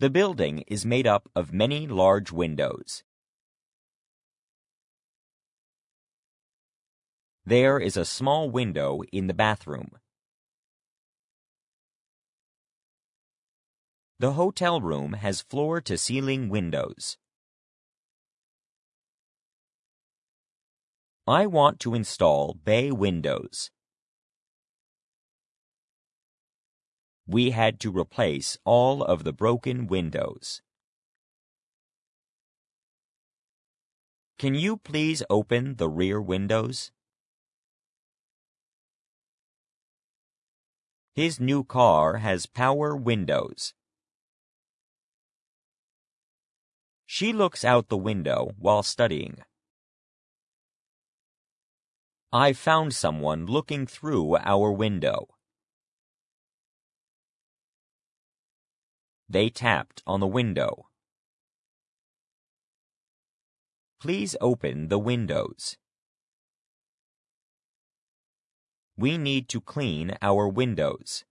The building is made up of many large windows. There is a small window in the bathroom. The hotel room has floor-to-ceiling windows. I want to install bay windows. We had to replace all of the broken windows. Can you please open the rear windows? His new car has power windows. She looks out the window while studying. I found someone looking through our window. They tapped on the window. Please open the windows. We need to clean our windows.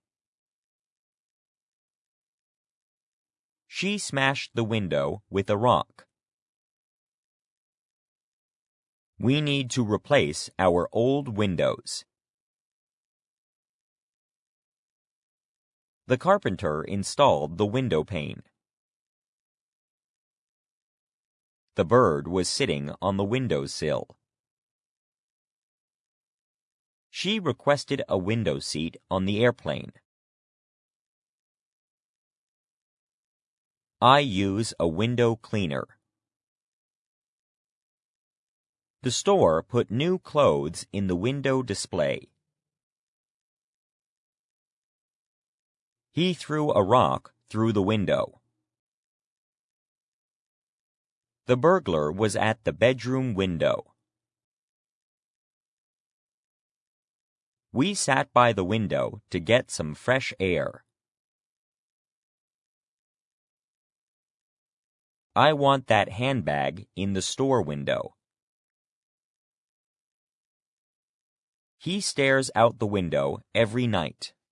She smashed the window with a rock. We need to replace our old windows. The carpenter installed the window pane. The bird was sitting on the windowsill. She requested a window seat on the airplane. I use a window cleaner. The store put new clothes in the window display. He threw a rock through the window. The burglar was at the bedroom window. We sat by the window to get some fresh air. I want that handbag in the store window. He stares out the window every night.